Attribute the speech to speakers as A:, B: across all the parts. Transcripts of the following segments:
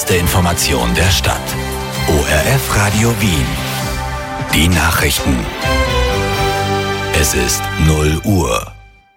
A: erste Information der Stadt. ORF Radio Wien. Die Nachrichten. Es ist 0 Uhr.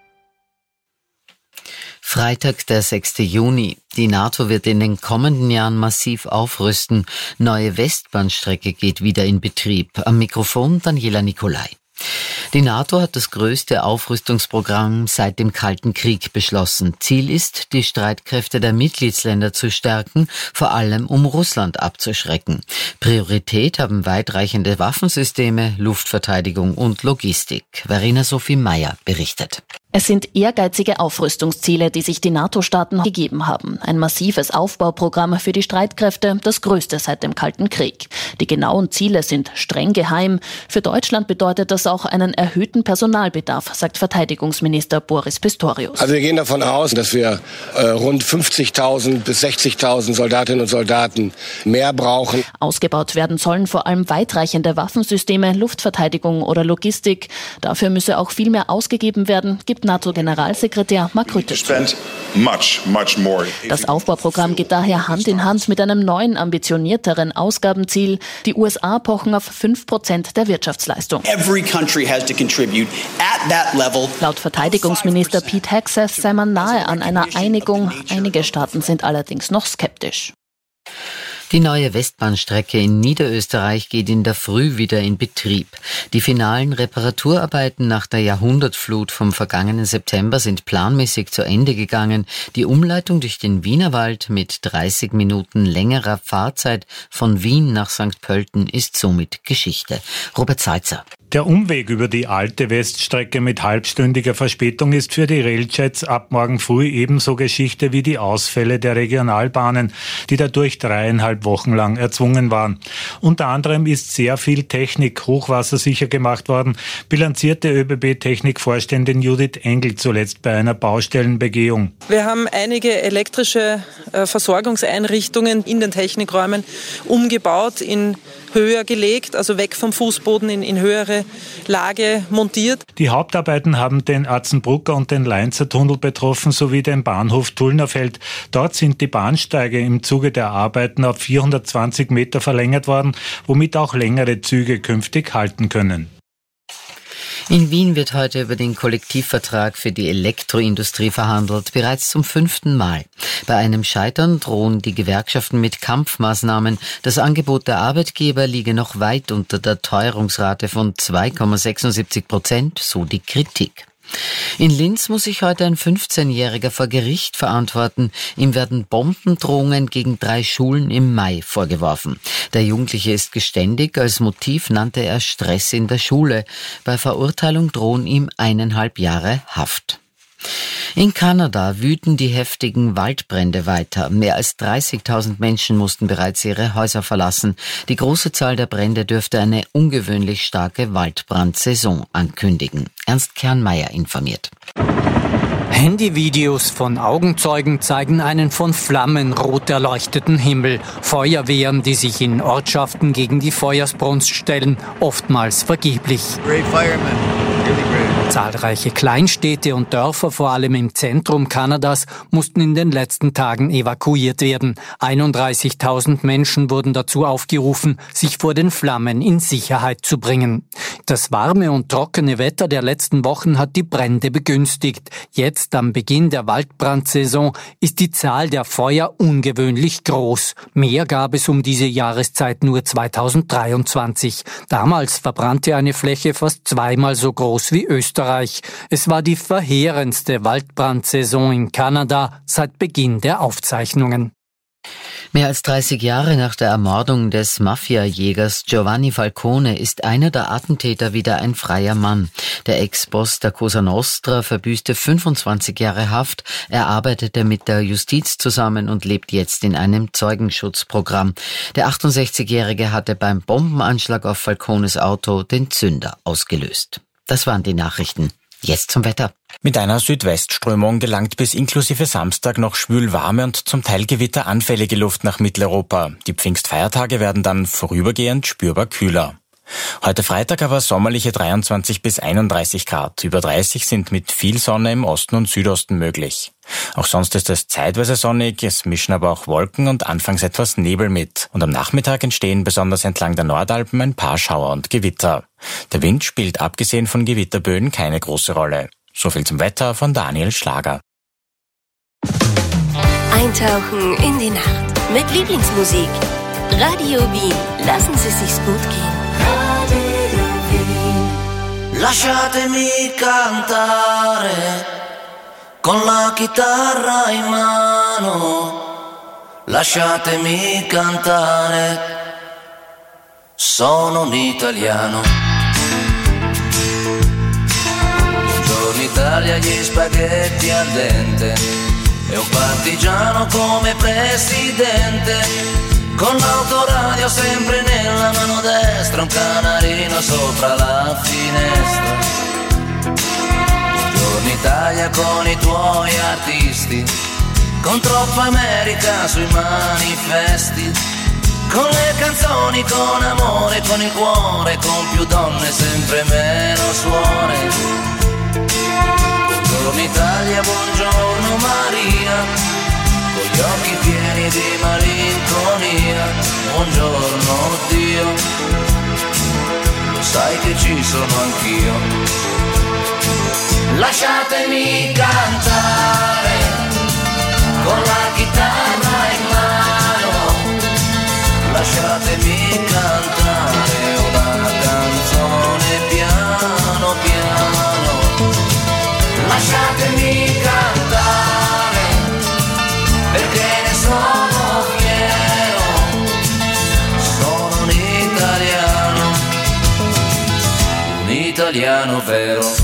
B: Freitag, der 6. Juni. Die NATO wird in den kommenden Jahren massiv aufrüsten. Neue Westbahnstrecke geht wieder in Betrieb. Am Mikrofon Daniela Nicolai. Die NATO hat das größte Aufrüstungsprogramm seit dem Kalten Krieg beschlossen. Ziel ist, die Streitkräfte der Mitgliedsländer zu stärken, vor allem um Russland abzuschrecken. Priorität haben weitreichende Waffensysteme, Luftverteidigung und Logistik. Verena Sophie Meyer berichtet.
C: Es sind ehrgeizige Aufrüstungsziele, die sich die NATO-Staaten gegeben haben. Ein massives Aufbauprogramm für die Streitkräfte, das größte seit dem Kalten Krieg. Die genauen Ziele sind streng geheim. Für Deutschland bedeutet das auch einen erhöhten Personalbedarf, sagt Verteidigungsminister Boris Pistorius.
D: Also wir gehen davon aus, dass wir rund 50.000 bis 60.000 Soldatinnen und Soldaten mehr brauchen.
C: Ausgebaut werden sollen vor allem weitreichende Waffensysteme, Luftverteidigung oder Logistik. Dafür müsse auch viel mehr ausgegeben werden, gibt NATO-Generalsekretär Mark Rutte zu. Das Aufbauprogramm geht daher Hand in Hand mit einem neuen, ambitionierteren Ausgabenziel. Die USA pochen auf 5% der Wirtschaftsleistung. Laut Verteidigungsminister Pete Hegseth sei man nahe an einer Einigung. Einige Staaten sind allerdings noch skeptisch.
B: Die neue Westbahnstrecke in Niederösterreich geht in der Früh wieder in Betrieb. Die finalen Reparaturarbeiten nach der Jahrhundertflut vom vergangenen September sind planmäßig zu Ende gegangen. Die Umleitung durch den Wienerwald mit 30 Minuten längerer Fahrzeit von Wien nach St. Pölten ist somit Geschichte. Robert Salzer.
E: Der Umweg über die alte Weststrecke mit halbstündiger Verspätung ist für die Railjets ab morgen früh ebenso Geschichte wie die Ausfälle der Regionalbahnen, die dadurch 3,5 Wochen lang erzwungen waren. Unter anderem ist sehr viel Technik hochwassersicher gemacht worden, bilanzierte ÖBB-Technikvorständin Judith Engel zuletzt bei einer Baustellenbegehung.
F: Wir haben einige elektrische Versorgungseinrichtungen in den Technikräumen umgebaut, in höher gelegt, also weg vom Fußboden in höhere Lage montiert.
E: Die Hauptarbeiten haben den Atzenbrucker und den Leinzer Tunnel betroffen, sowie den Bahnhof Tullnerfeld. Dort sind die Bahnsteige im Zuge der Arbeiten auf 420 Meter verlängert worden, womit auch längere Züge künftig halten können.
B: In Wien wird heute über den Kollektivvertrag für die Elektroindustrie verhandelt, bereits zum 5. Mal. Bei einem Scheitern drohen die Gewerkschaften mit Kampfmaßnahmen. Das Angebot der Arbeitgeber liege noch weit unter der Teuerungsrate von 2,76%, so die Kritik. In Linz muss sich heute ein 15-Jähriger vor Gericht verantworten. Ihm werden Bombendrohungen gegen 3 Schulen im Mai vorgeworfen. Der Jugendliche ist geständig. Als Motiv nannte er Stress in der Schule. Bei Verurteilung drohen ihm 1,5 Jahre Haft. In Kanada wüten die heftigen Waldbrände weiter. Mehr als 30.000 Menschen mussten bereits ihre Häuser verlassen. Die große Zahl der Brände dürfte eine ungewöhnlich starke Waldbrandsaison ankündigen. Ernst Kernmeier informiert.
G: Handyvideos von Augenzeugen zeigen einen von Flammen rot erleuchteten Himmel. Feuerwehren, die sich in Ortschaften gegen die Feuersbrunst stellen, oftmals vergeblich. Zahlreiche Kleinstädte und Dörfer, vor allem im Zentrum Kanadas, mussten in den letzten Tagen evakuiert werden. 31.000 Menschen wurden dazu aufgerufen, sich vor den Flammen in Sicherheit zu bringen. Das warme und trockene Wetter der letzten Wochen hat die Brände begünstigt. Jetzt, am Beginn der Waldbrandsaison, ist die Zahl der Feuer ungewöhnlich groß. Mehr gab es um diese Jahreszeit nur 2023. Damals verbrannte eine Fläche fast 2-mal so groß wie Österreich. Es war die verheerendste Waldbrandsaison in Kanada seit Beginn der Aufzeichnungen.
B: Mehr als 30 Jahre nach der Ermordung des Mafiajägers Giovanni Falcone ist einer der Attentäter wieder ein freier Mann. Der Ex-Boss der Cosa Nostra verbüßte 25 Jahre Haft. Er arbeitete mit der Justiz zusammen und lebt jetzt in einem Zeugenschutzprogramm. Der 68-Jährige hatte beim Bombenanschlag auf Falcones Auto den Zünder ausgelöst. Das waren die Nachrichten. Jetzt zum Wetter.
H: Mit einer Südwestströmung gelangt bis inklusive Samstag noch schwülwarme und zum Teil gewitteranfällige Luft nach Mitteleuropa. Die Pfingstfeiertage werden dann vorübergehend spürbar kühler. Heute Freitag aber sommerliche 23 bis 31 Grad. Über 30 sind mit viel Sonne im Osten und Südosten möglich. Auch sonst ist es zeitweise sonnig, es mischen aber auch Wolken und anfangs etwas Nebel mit. Und am Nachmittag entstehen besonders entlang der Nordalpen ein paar Schauer und Gewitter. Der Wind spielt abgesehen von Gewitterböen keine große Rolle. So viel zum Wetter von Daniel Schlager.
I: Eintauchen in die Nacht mit Lieblingsmusik. Radio Wien, lassen Sie sich's gut gehen. Radio Wien.
J: Lasciatemi cantare con la chitarra in mano. Lasciatemi cantare, sono un italiano. Buongiorno Italia, gli spaghetti al dente e un partigiano come presidente. Con l'autoradio sempre nella mano destra, un canarino sopra la finestra. Buongiorno Italia con i tuoi artisti, con troppa America sui manifesti, con le canzoni, con amore, con il cuore, con più donne, sempre meno suore. Buongiorno Italia, buongiorno Maria, con gli occhi pieni di malinconia, buongiorno Dio, lo sai che ci sono anch'io. Lasciatemi cantare con la chitarra in mano, lasciatemi cantare una canzone piano piano, lasciatemi cantare perché ne sono fiero, sono un italiano vero.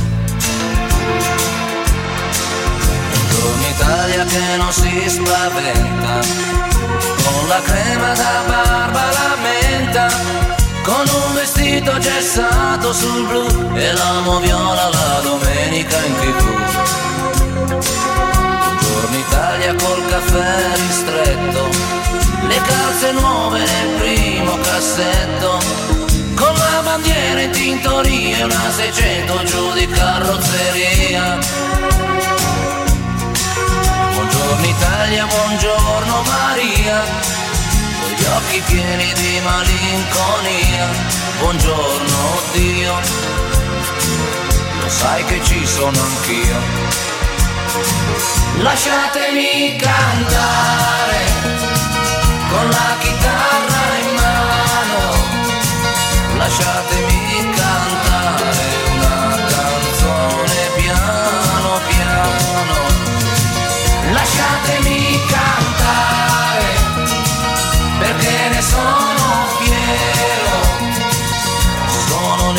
J: Buongiorno Italia che non si spaventa, con la crema da barba la menta, con un vestito gessato sul blu e l'amo viola la domenica in TV. Buongiorno Italia col caffè ristretto, le calze nuove nel primo cassetto, con la bandiera in tintoria e una 600 giù di carrozzeria. Buongiorno Italia, buongiorno Maria, con gli occhi pieni di malinconia, buongiorno Dio, lo sai che ci sono anch'io. Lasciatemi cantare con la chitarra in mano, lasciatemi cantare una canzone piano piano, lasciatemi cantare perché ne sono fiero, sono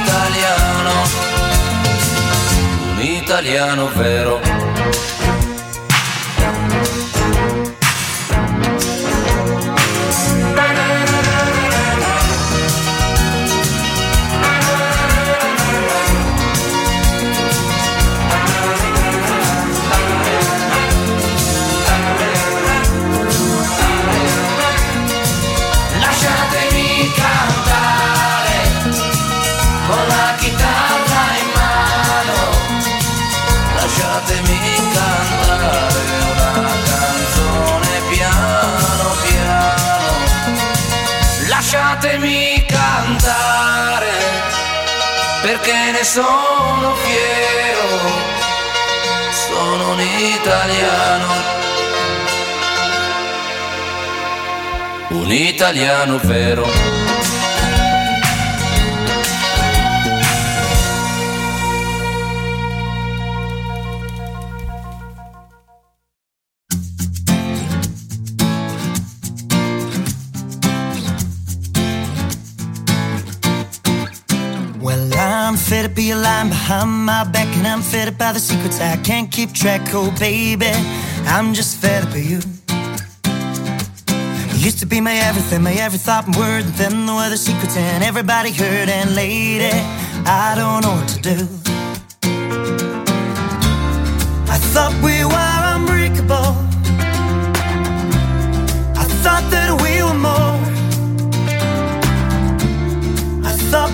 J: un italiano vero. Lasciatemi cantare perché ne sono fiero, sono un italiano vero.
K: I'm fed be a line behind my back, and I'm fed by the secrets I can't keep track. Oh baby, I'm just fed up of you. You used to be my everything, my every thought and word, and then there were the secrets and everybody heard. And lady, I don't know what to do. I thought we were unbreakable, I thought that we were more, I thought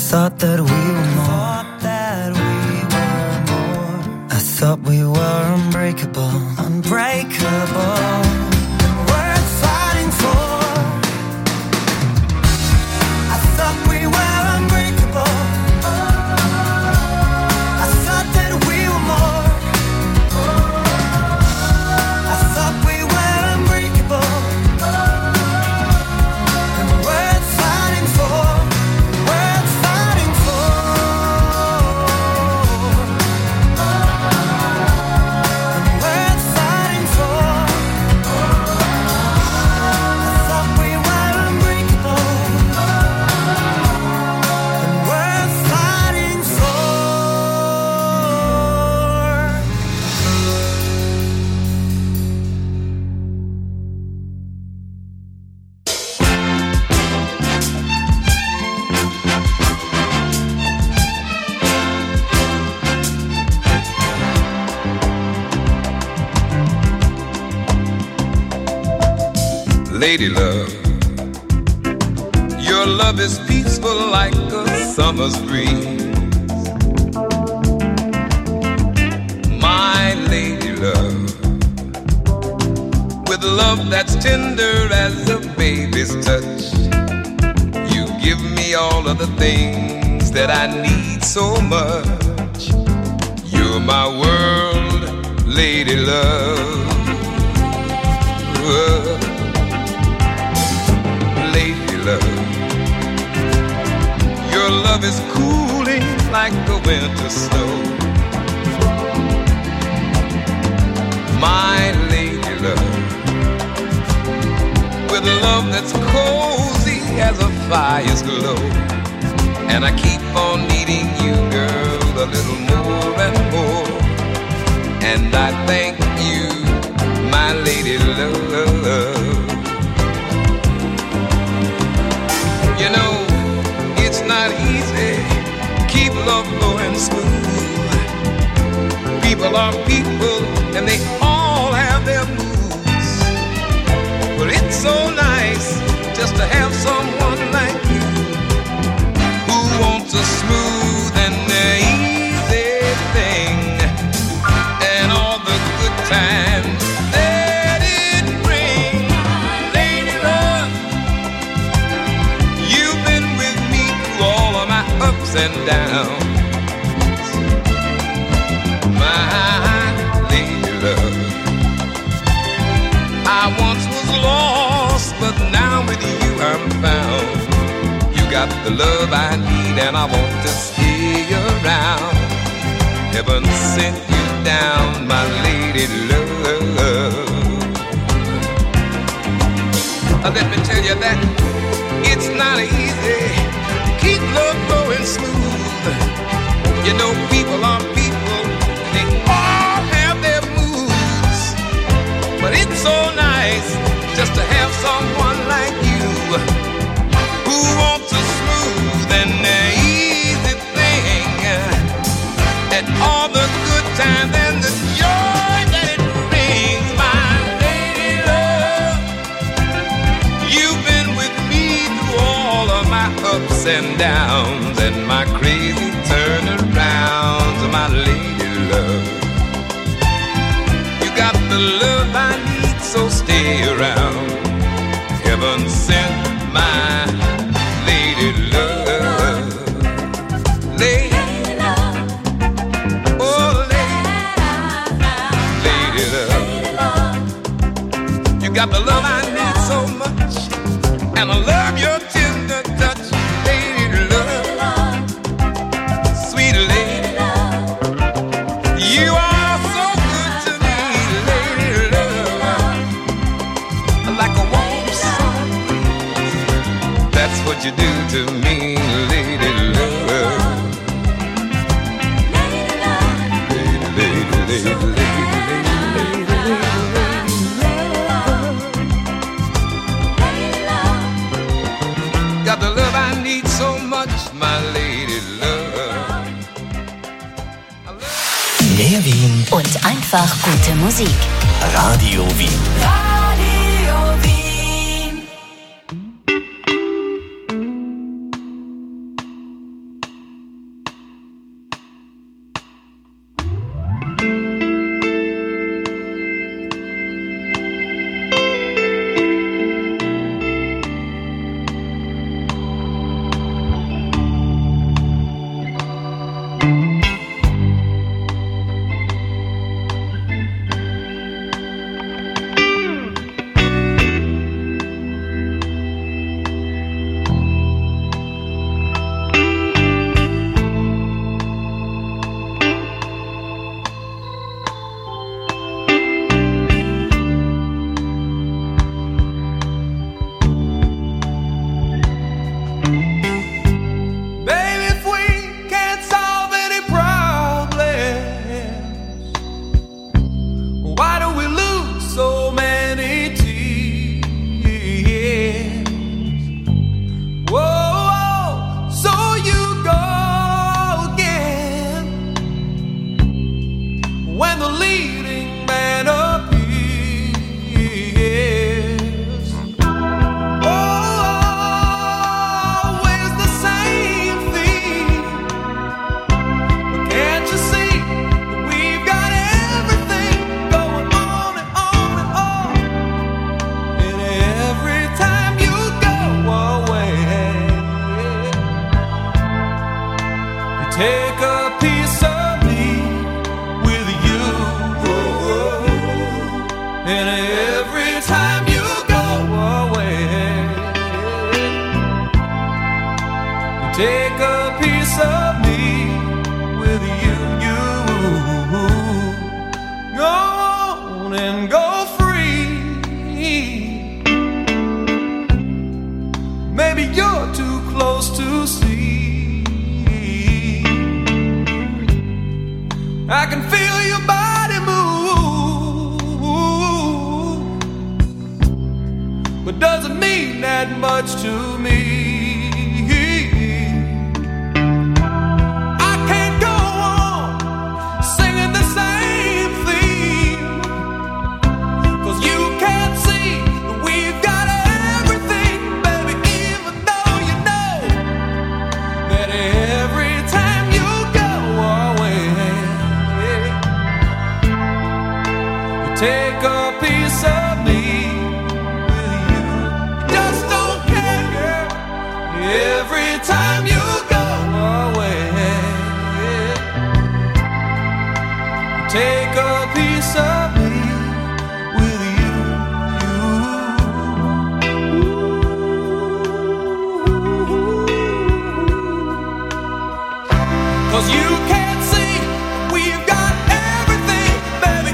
K: thought that we were more. I thought we were unbreakable. Worth fighting for. I thought we were unbreakable. I thought that we were more. I thought we were unbreakable. And worth fighting for. Worth fighting for.
L: Lady love, your love is peaceful like a summer's breeze. My lady love, with love that's tender as a baby's touch, you give me all of the things that I need so much. You're my world, lady love. Lady love, your love is cooling like the winter snow. My lady love, with love that's cozy as a fire's glow. And I keep on needing you, girl, a little more and more. And I thank you, my lady love. You know, it's not easy, keep love flowing smooth. People are people, and they all have their moods. But it's so nice just to have someone like you, who wants a smooth and easy thing, and all the good times that it brings. Lady love, you've been with me through all of my ups and downs. My lady love, I once was lost, but now with you I'm found. You got the love I need, and I want to stay around. Heaven sent you down, my lady love. Let me tell you that it's not easy to keep love flowing smooth. You know, people are people, they all have their moods. But it's so nice just to have someone like you, who wants a smooth and easy thing, and all the good times and the joy that it brings. My lady love, you've been with me through all of my ups and downs, and my crazy turnarounds. My lady love, you got the love I need, so stay around. Heaven sent my lady love. Lady love, oh lady love, you got the love I need so much, and I love your tender touch. Lady love, sweet lady love, you are so good to me. Lady love, like a warm sun, that's what you do to me. Lady love, lady, lady, lady, got the love I need so much, my lady love.
A: Mehr Wien
I: Und einfach gute Musik.
A: Radio Wien.
I: Radio Wien.
M: you're too close to see. I can feel your body move, but doesn't mean that much to me. Take a piece of me with you. Just don't care, girl. Every time you go away, take a piece of me with you. 'Cause you can't see we've got everything, baby.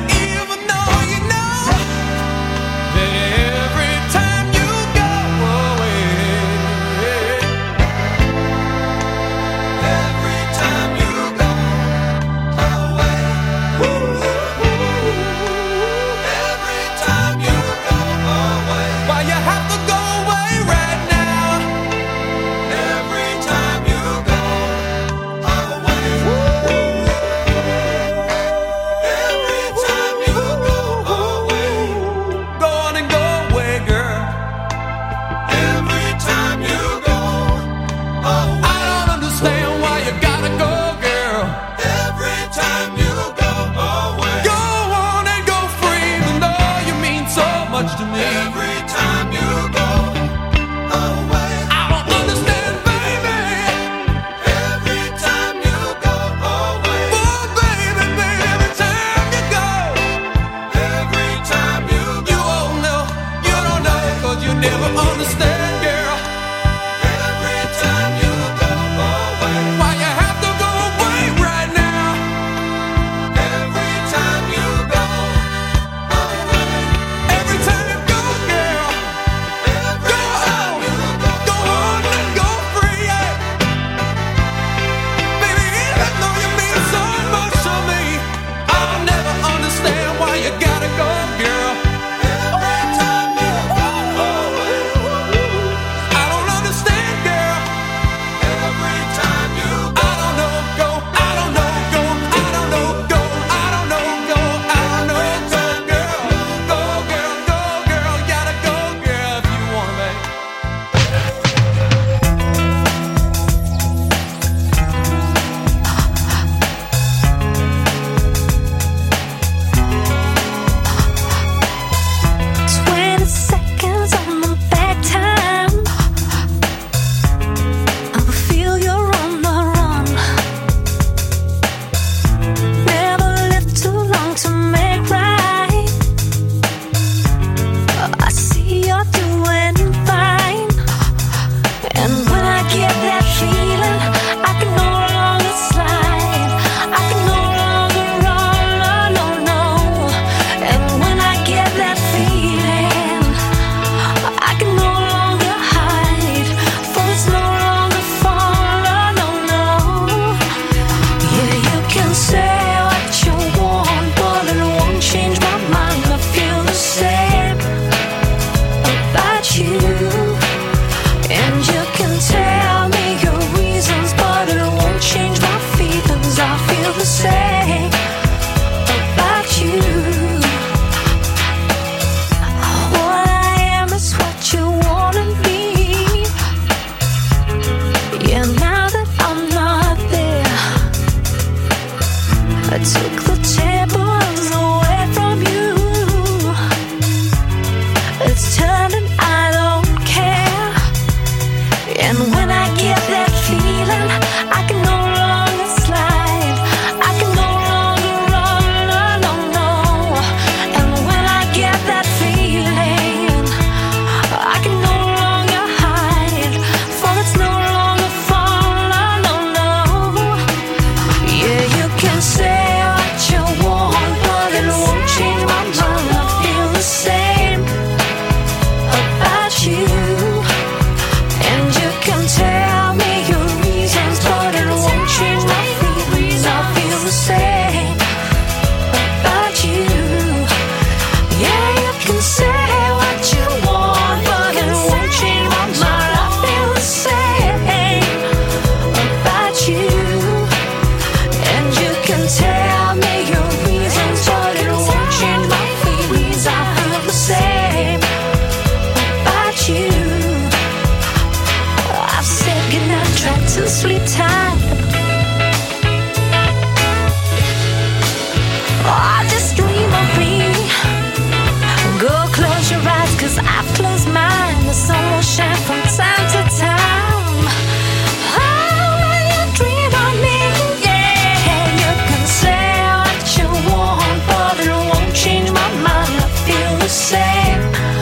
N: the sun will shine from time to time. Oh, when you dream of me, yeah, you can say what you want, but it won't change my mind. I feel the same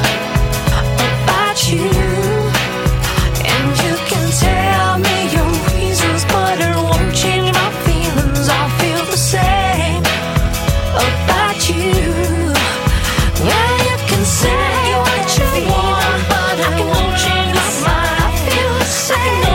N: about you, and you can tell me your reasons, but it won't change my feelings. I feel the same about you. Yeah, you can say what you want, but I won't change my mind. I feel the same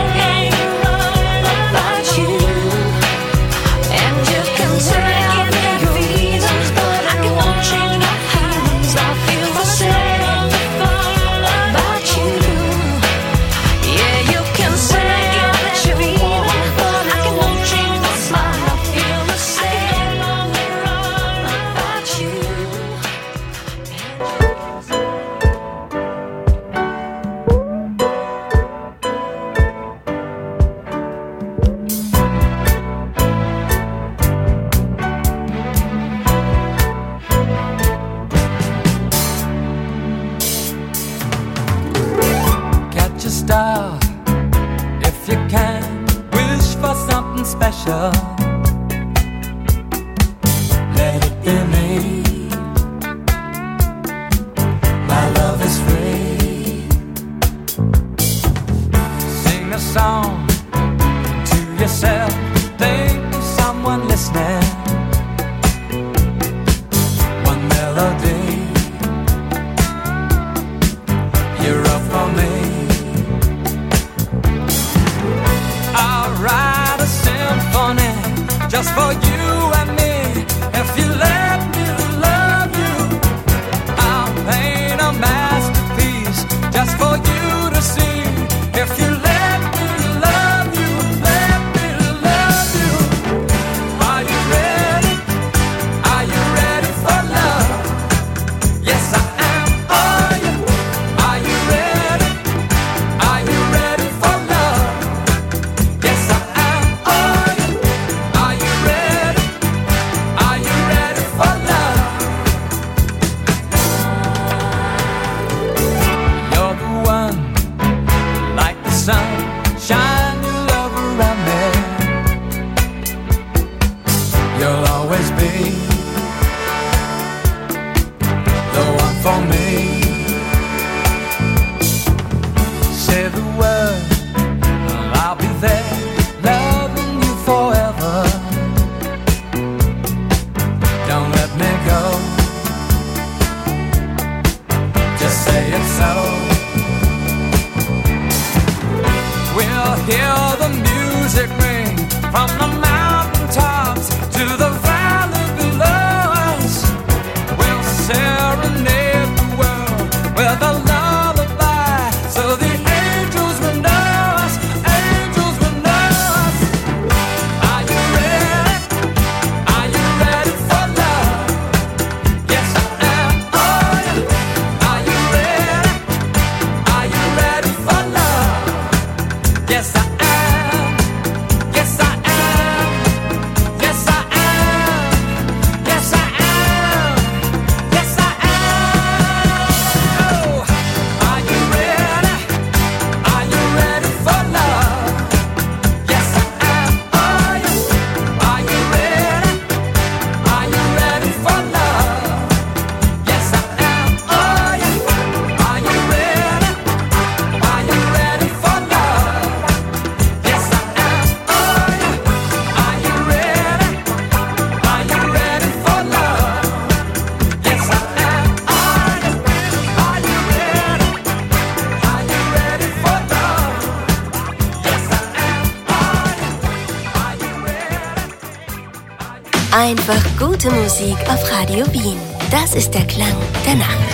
N: about you, and you can tell me your reasons, but I won't change my feelings. I feel the same about you. Yeah, you can say what you want, but I won't change my mind. I feel the same about you.
M: Catch a star if you can. Wish for something special. Let it be me. My love is free. Sing a song to yourself. Think of someone listening. One melody. You're up for me. I'll write a symphony just for you and me. If you let me love you, I'll paint a masterpiece just for you to see. If you let me love you, let me love you. Are you ready? Are you ready for love? Yes, I am. Are you? Are you ready? Are you ready for love? Yes, I am. Are you? Are you ready? Are you ready for love? You're the one, like the sun, shine your love around me. You'll always be the one for me. Say the word, I'll be there, loving you forever. Don't let me go. Just say it so. We'll hear the music ring from the mountaintops to the valley below us. We'll serenade the world with a lullaby, so the angels will know us, angels will know us. Are you ready? Are you ready for love? Yes, I am. Are you? Are you ready? Are you ready for love? Yes, I am. Yes, I am. Yes, I am. Yes, I am. Yes, I am. Oh, are you ready? Are you ready for love? Yes, I am. Are you? Are you ready? Are you ready for love? Yes, I am. Are you? Are you ready? Are you ready for love? Yes, I am. Are you? Are you ready? Are you ready for love? Yes, I am. Are you? Are you ready? Are you ready for love? Yes, I am. Are you? Are you ready?
I: Einfach gute Musik auf Radio Wien. Das ist der Klang der Nacht.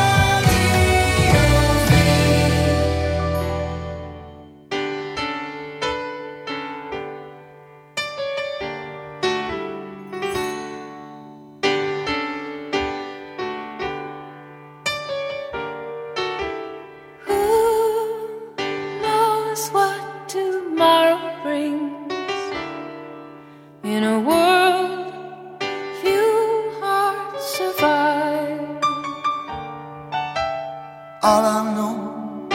N: Who knows what tomorrow brings? In a world few hearts survive.
K: All I know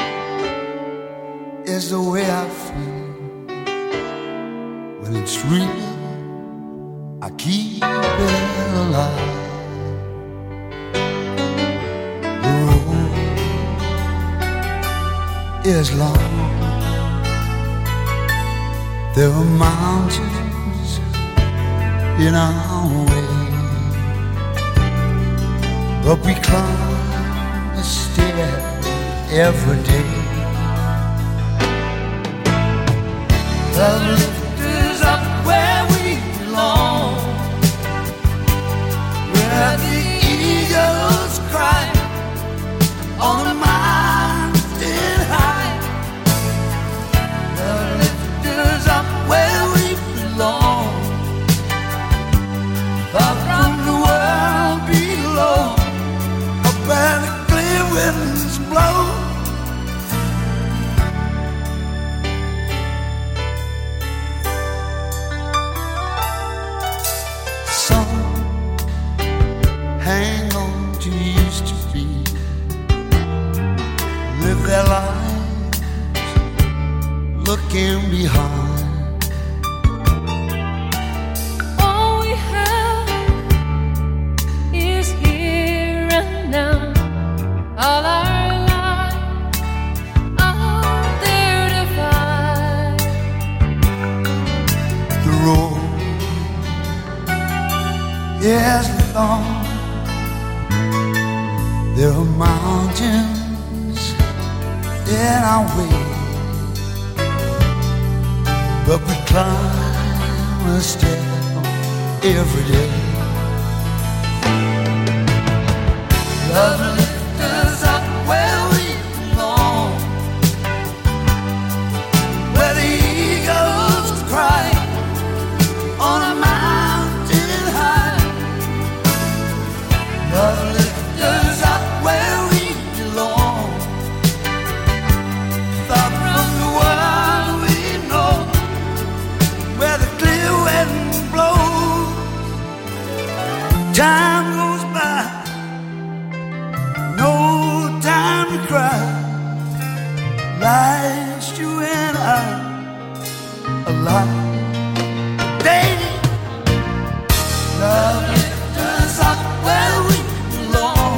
O: is the way I feel. When it's real, I keep it alive. The road is long. There are mountains in our way, but we climb a stair every day. The lift is up where we belong, where the eagles cry on a mountain high. The lift is up where we belong, far from the world below, up where the clear winds blow. Hang on to used to be, live their lives looking behind.
N: All we have is here and now. All our lives are there to find.
O: The road is long. There are mountains in our way, but we climb a step every day. Love lifts us up where we belong, where the eagles cry on a mountain high. Love lifts us up where we belong, far from the world we know, where the clear wind blows. Time goes by, no time to cry. Life's you and I alive. Baby, love lifts us up where we belong,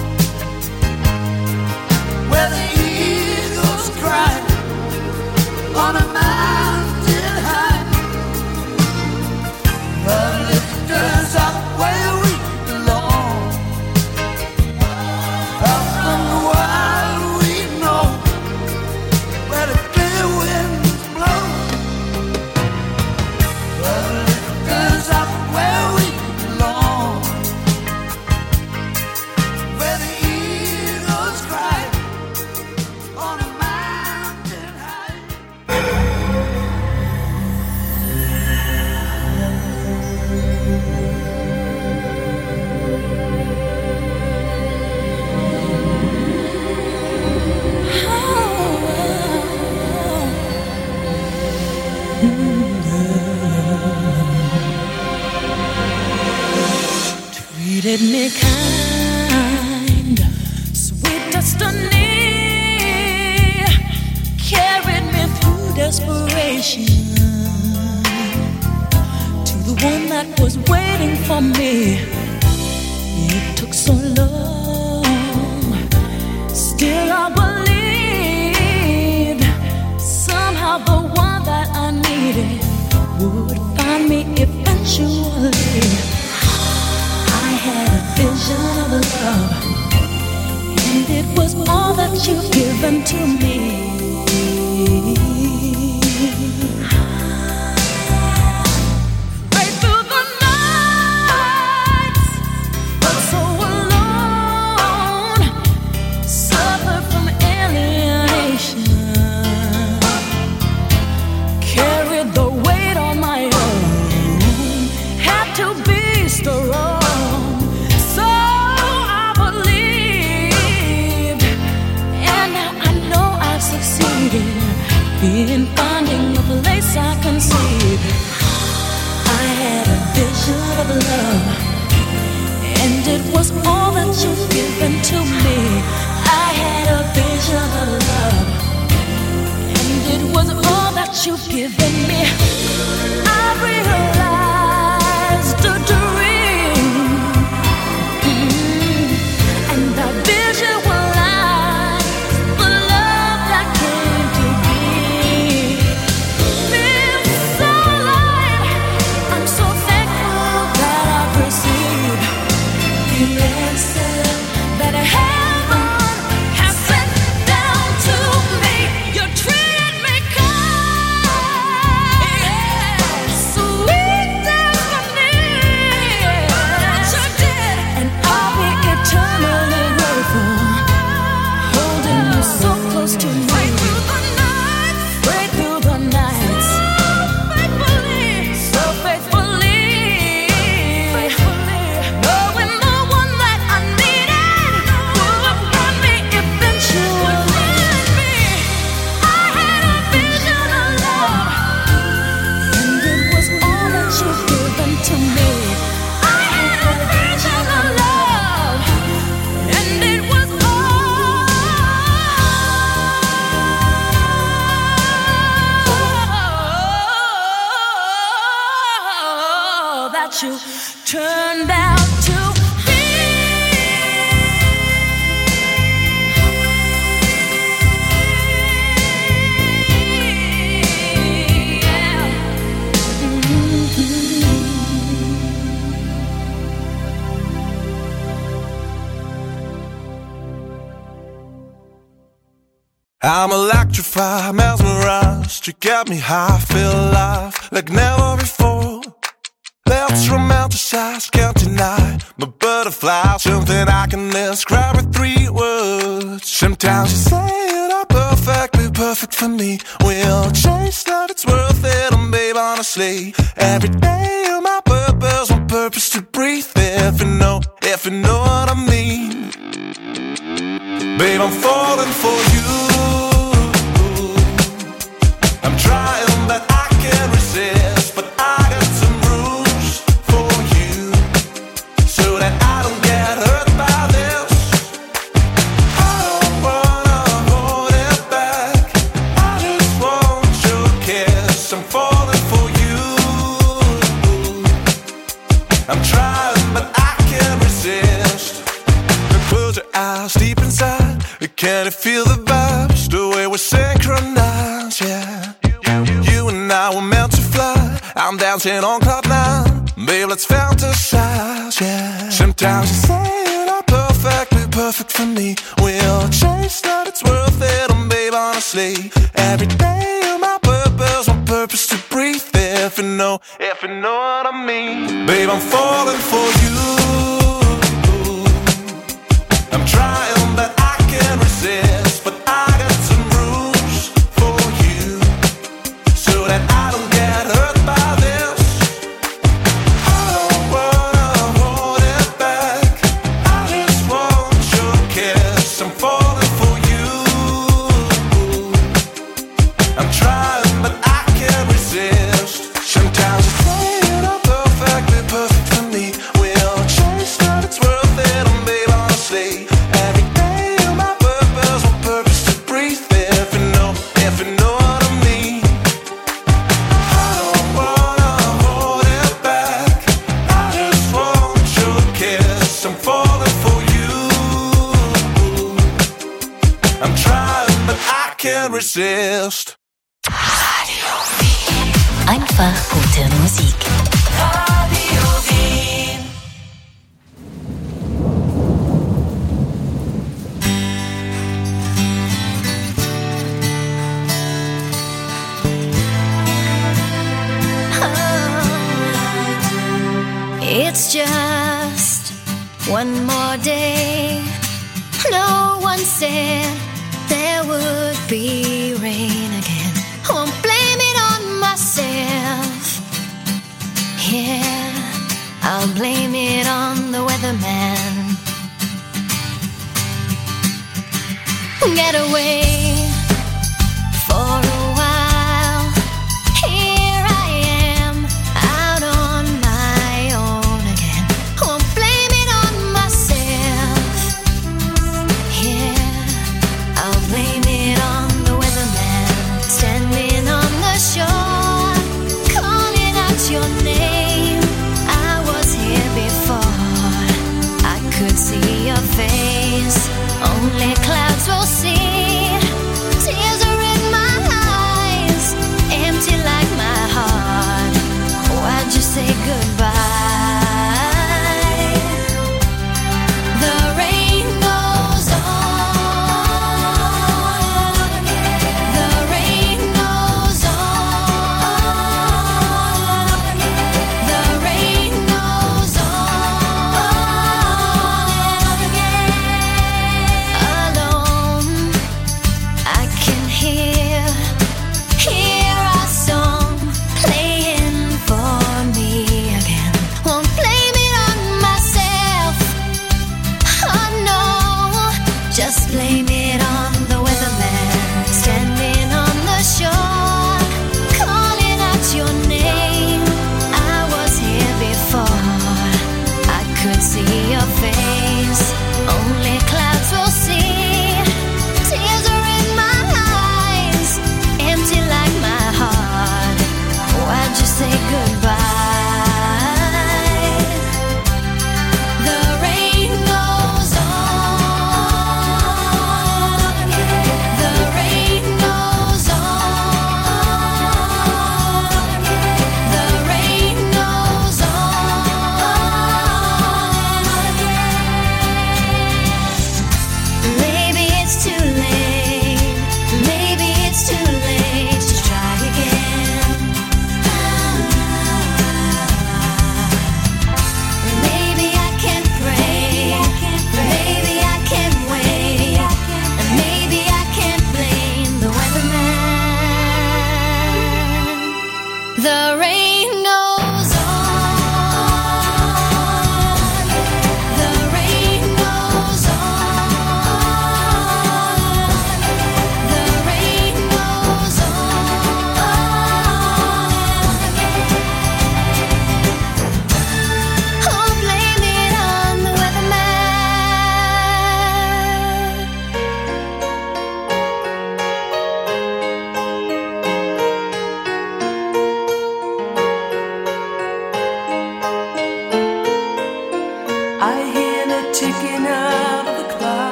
O: where the eagles cry on a mountain high. Love lifts us up where we belong, far from the world we know, where the clear winds blow. Love lifts us up where we belong, where the eagles cry on a mountain high.
N: Treated me kind, sweet destiny, carried me through desperation to the one that was waiting for me. It took so long, still I believed somehow the one that I needed would find me eventually. I had a vision of love, and it was all that you've given to me. Right through the nights, felt so alone, suffered from alienation, carried the weight on my own, had to be strong. In finding a place I conceived, I had a vision of love, and it was all that you've given to me. I had a vision of love, and what you turned out to be.
P: I'm electrified, mesmerized. You get me high, feel alive like never before. Let's romanticize, can't deny my butterfly, something I can describe with 3 words. Sometimes you say it all perfectly perfect for me. We'll chase that, it's worth it, and babe, honestly, every day you're my purpose, on purpose to breathe. If you know what I mean. Babe, I'm falling for you. I'm trying, but I can't resist. But I got some rules for you, so that I don't get hurt by this. I don't wanna hold it back. I just want your kiss. I'm falling for you. I'm trying, but I can't resist. Close your eyes deep inside. Can you feel the vibes, the way we're synchronized, yeah. You and I were meant to fly. I'm dancing on cloud 9. Babe, let's fantasize, yeah. Sometimes you say it all perfectly perfect for me. We'll chase that, it's worth it, and babe, honestly, every day you're my purpose, on purpose to breathe. If you know what I mean. Babe, I'm falling for you. I'm trying, but I can't resist. But I got some rules for you, so that I don't get hurt by this. I don't wanna hold it back. I just want your kiss. I'm falling for you. I'm trying, but I can't resist. Sometimes you say it all perfectly perfect for me. We'll chase that, it's worth it, and babe, honestly, every day you're my purpose, on purpose to breathe. If you know what I mean. I don't wanna hold it back. I just want your kiss. I'm falling for you. I'm trying, but I can't resist.
I: Einfach gute Musik.
N: Radio Wien.
Q: It's just one more day. No one said there would be rain again. Won't blame it on myself. Yeah, I'll blame it on the weatherman. Get away for a while. Here I am, out on my own again. Won't blame it on myself. Yeah, I'll blame it on the weatherman. Standing on the shore, calling out your name. I was here before, I could see your face. Only clouds will see. Tears are in my eyes, empty like my heart. Why'd you say goodbye? The rain goes on. The rain goes on. The rain goes on again. Alone, I can hear our song playing for me again. Won't blame it on myself. Oh no, just blame it on the weatherman. Standing on the shore, calling out your name. I was here before, I could see your face. Only clouds will see. Tears are in my eyes,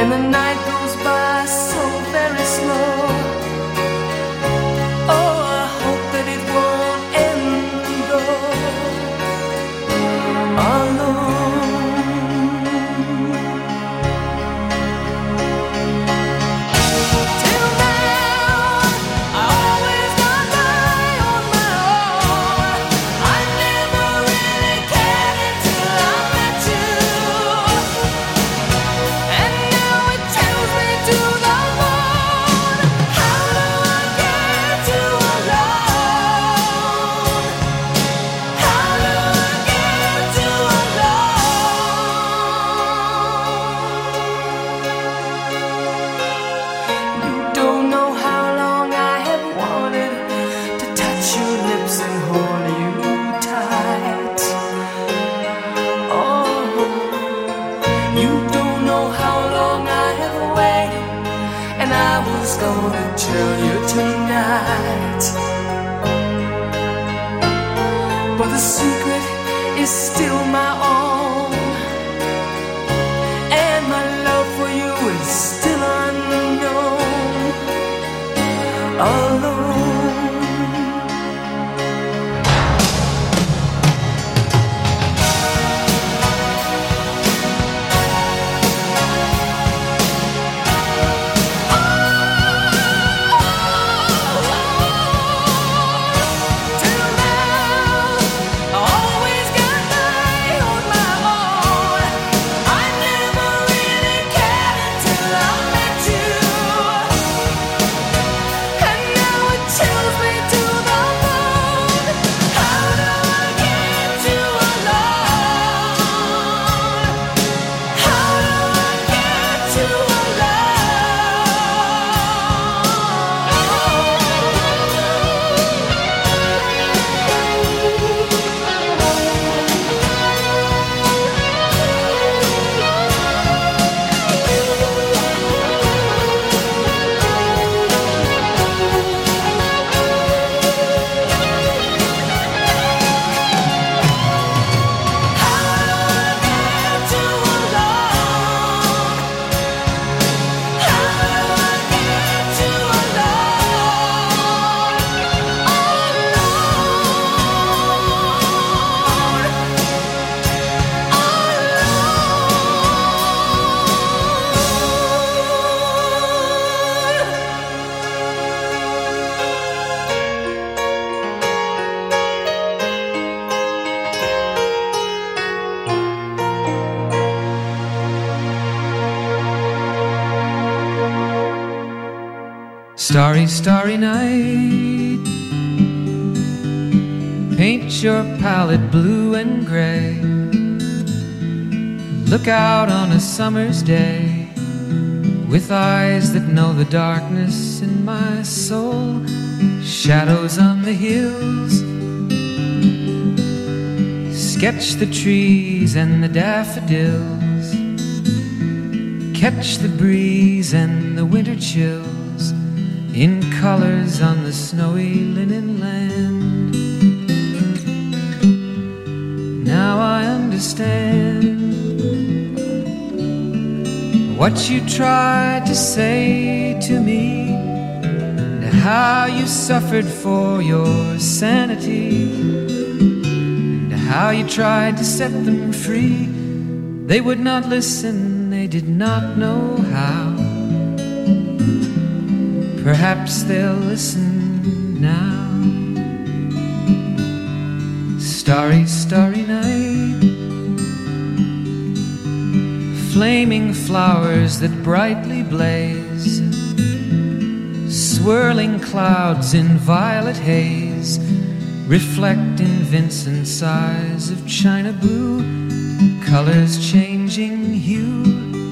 M: and the night goes by so very slow. Oh, I hope that it won't end though alone. Tell you tonight, but the secret is still my own, and my love for you is still unknown, alone.
R: Starry, starry night, paint your palette blue and gray. Look out on a summer's day with eyes that know the darkness in my soul. Shadows on the hills, sketch the trees and the daffodils, catch the breeze and the winter chills in colors on the snowy linen land. Now I understand what you tried to say to me, and how you suffered for your sanity, and how you tried to set them free. They would not listen, they did not know how. Perhaps they'll listen now. Starry, starry night, flaming flowers that brightly blaze, swirling clouds in violet haze, reflect in Vincent's eyes of china blue, colors changing hue.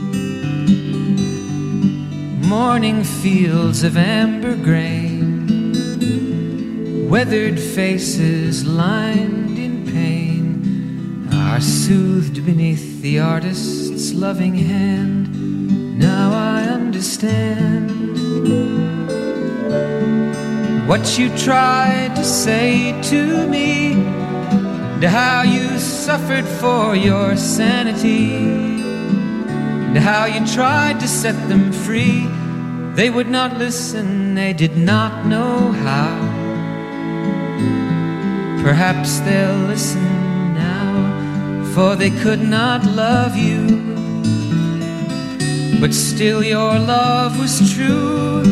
R: Morning fields of amber grain, weathered faces lined in pain, are soothed beneath the artist's loving hand. Now I understand what you tried to say to me, and how you suffered for your sanity, and how you tried to set them free. They would not listen, they did not know how. Perhaps they'll listen now, for they could not love you. But still your love was true.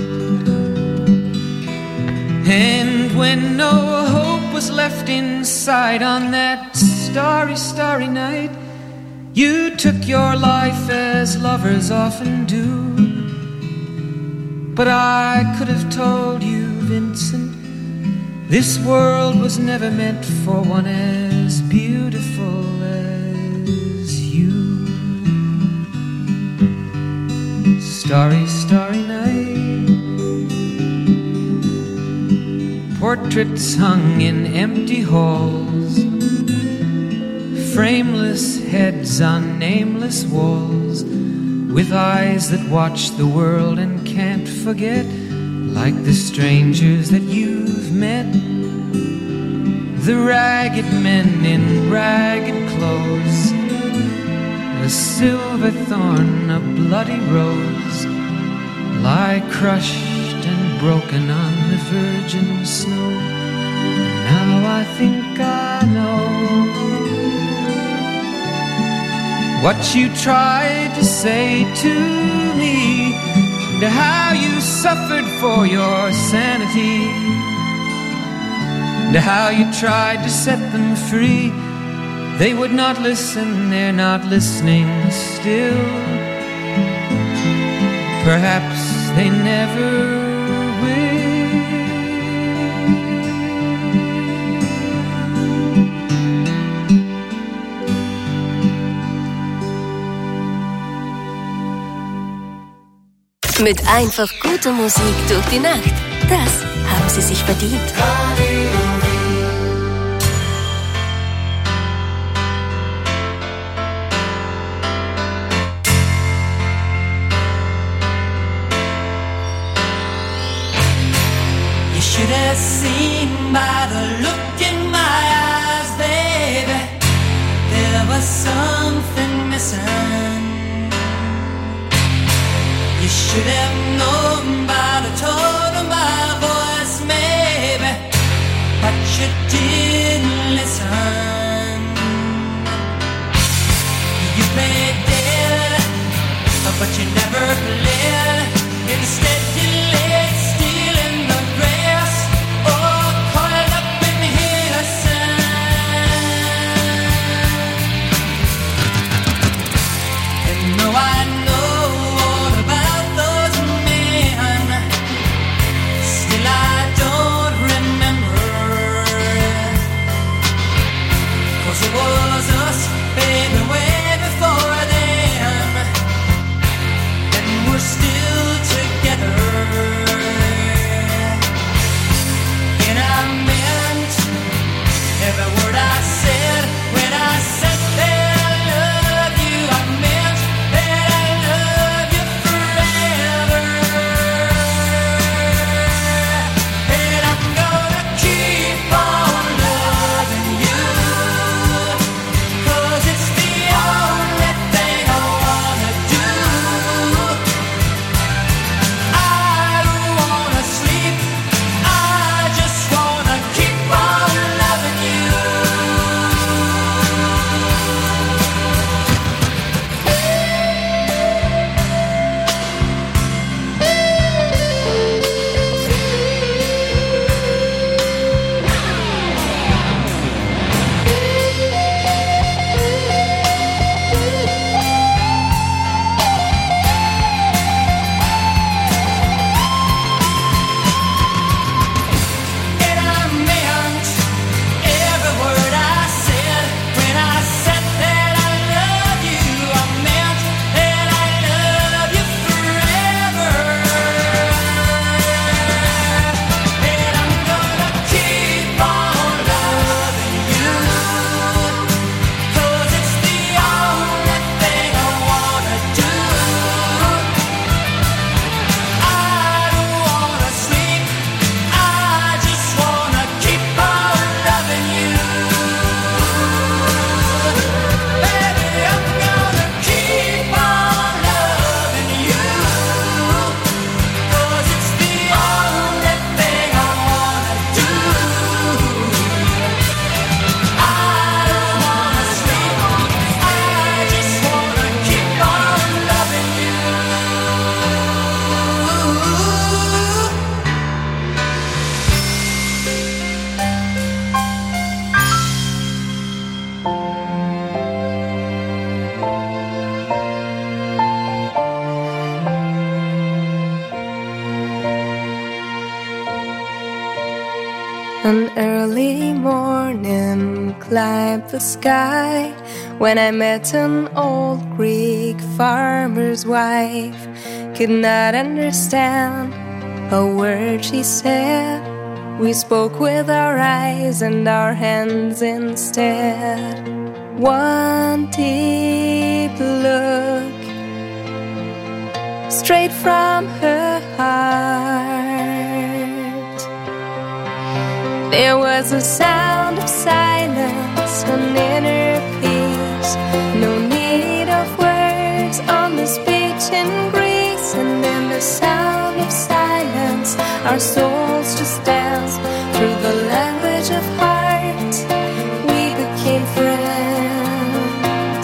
R: And when no hope was left inside on that starry, starry night, you took your life as lovers often do. But I could have told you, Vincent, this world was never meant for one as beautiful as you. Starry, starry night, portraits hung in empty halls, frameless heads on nameless walls, with eyes that watch the world and can't forget, like the strangers that you've met. The ragged men in ragged clothes, a silver thorn, a bloody rose, lie crushed and broken on the virgin snow. Now I think I know what you tried to say to me, and how you suffered for your sanity, and how you tried to set them free. They would not listen, they're not listening still. Perhaps they never will.
I: Mit einfach guter Musik durch die Nacht. Das haben Sie sich verdient.
J: You should have seen by the look in my eyes, baby, there was something missing. You should have known by the tone of my voice, maybe, but you didn't listen. You played dead, but you never played. Instead you laid still in the grass, all coiled up in the sand. And though I know all about those men, still I don't remember. 'Cause it was us, baby, way before them. And we're
S: An early morning climbed the sky when I met an old Greek farmer's wife. Could not understand a word she said. We spoke with our eyes and our hands instead. One deep look straight from her heart. There was a sound of silence, an inner peace. No need of words on the speech in Greece. And in the sound of silence, our souls just dance through the language of heart. We became friends.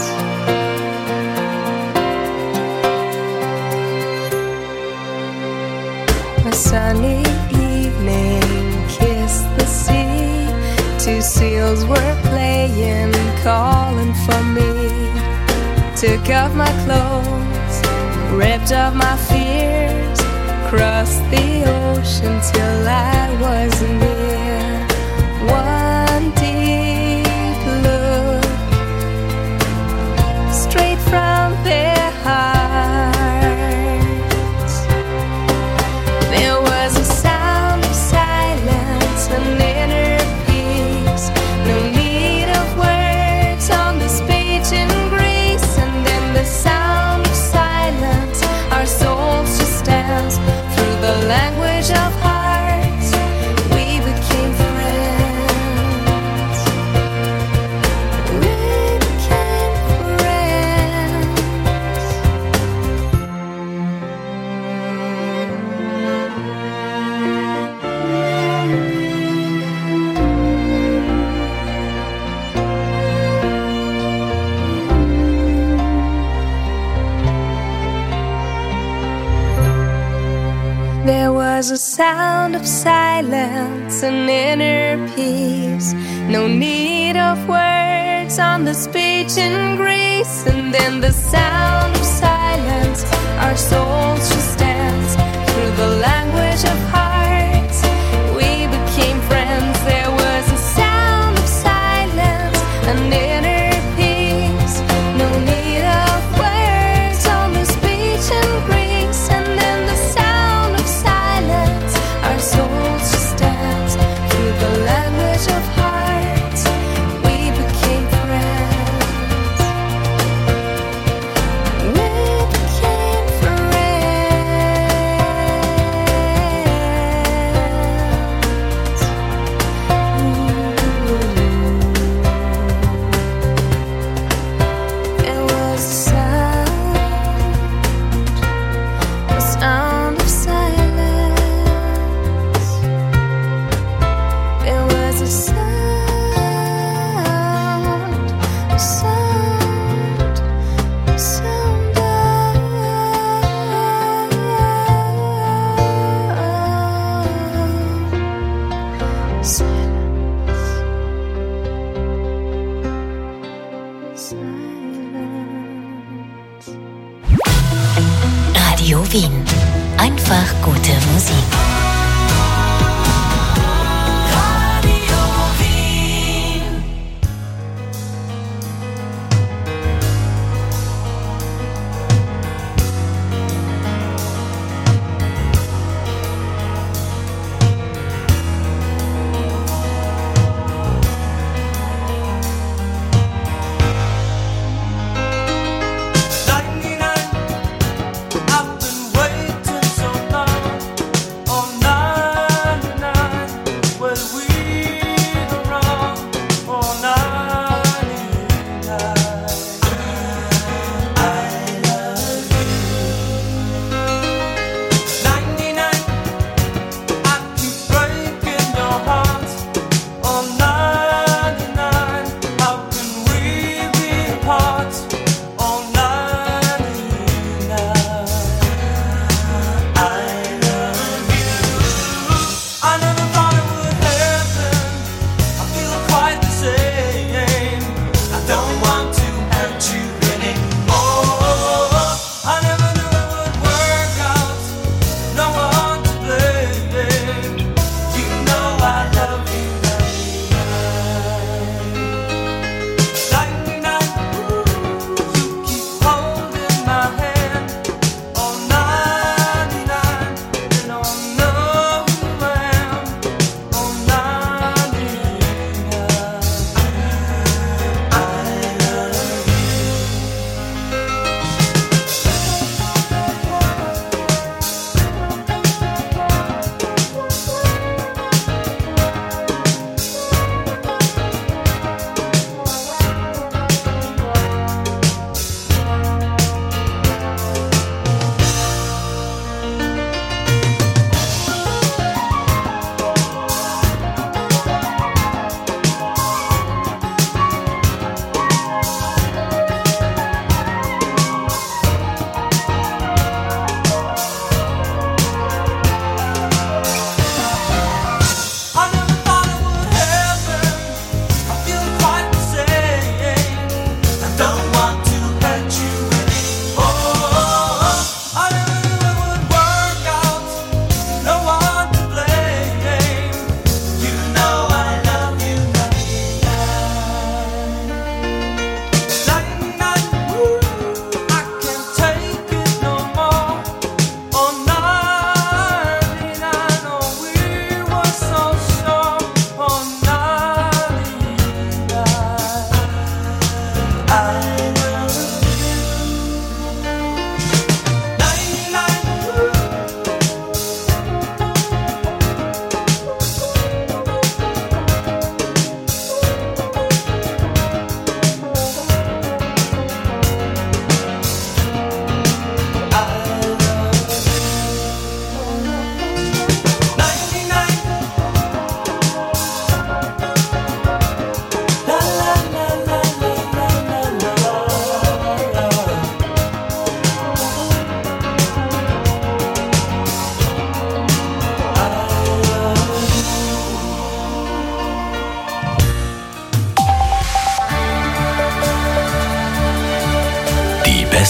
S: A sunny evening kissed the sea. Two seals were playing, calling for me. Took off my clothes, ripped off my fears, crossed the ocean till I was near. One deep look straight from their hearts. There was a sound of silence, an inner peace. No need of words on the speech in Greece. And in the sound of silence, our souls just dance through the language of hearts. We became friends. We became friends. There was a sound of silence, an inner peace. No need of words on the speech in Greece. And in the sound of silence, our souls just dance through the language of hearts. We became friends. There was a sound of silence, an inner peace. No need of words on the speech in Greece. And in the sound of silence, our souls just dance through the language of hearts. We became friends. We became friends. There was a sound of silence. There was a
I: Radio Wien. Einfach gute Musik.
O: I've been waiting so long. Oh,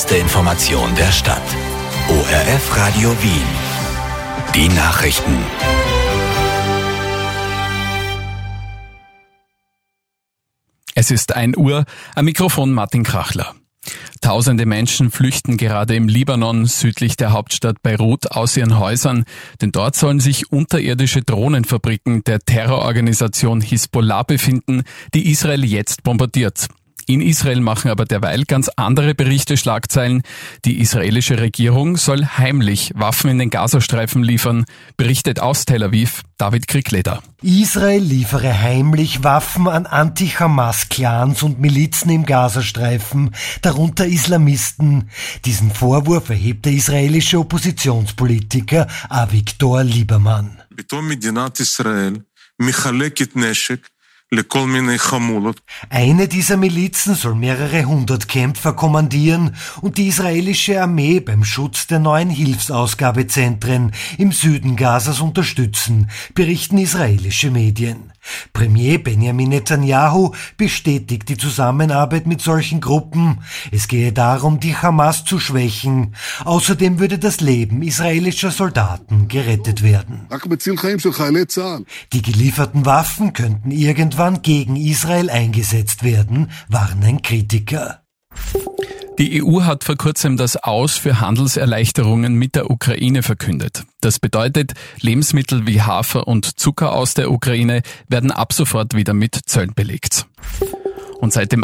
A: erste Information der Stadt. ORF Radio Wien. Die Nachrichten.
T: Es ist 1 Uhr, am Mikrofon Martin Krachler. Tausende Menschen flüchten gerade im Libanon südlich der Hauptstadt Beirut aus ihren Häusern, denn dort sollen sich unterirdische Drohnenfabriken der Terrororganisation Hisbollah befinden, die Israel jetzt bombardiert. In Israel machen aber derweil ganz andere Berichte Schlagzeilen. Die israelische Regierung soll heimlich Waffen in den Gazastreifen liefern, berichtet aus Tel Aviv David Kriegleder.
U: Israel liefere heimlich Waffen an Anti-Hamas-Clans und Milizen im Gazastreifen, darunter Islamisten. Diesen Vorwurf erhebt der israelische Oppositionspolitiker Avigdor Lieberman. Eine dieser Milizen soll mehrere hundert Kämpfer kommandieren und die israelische Armee beim Schutz der neuen Hilfsausgabezentren im Süden Gazas unterstützen, berichten israelische Medien. Premier Benjamin Netanyahu bestätigt die Zusammenarbeit mit solchen Gruppen. Es gehe darum, die Hamas zu schwächen. Außerdem würde das Leben israelischer Soldaten gerettet werden. Die gelieferten Waffen könnten irgendwann gegen Israel eingesetzt werden, warnen Kritiker.
T: Die EU hat vor kurzem das Aus für Handelserleichterungen mit der Ukraine verkündet. Das bedeutet, Lebensmittel wie Hafer und Zucker aus der Ukraine werden ab sofort wieder mit Zöllen belegt. Und seit dem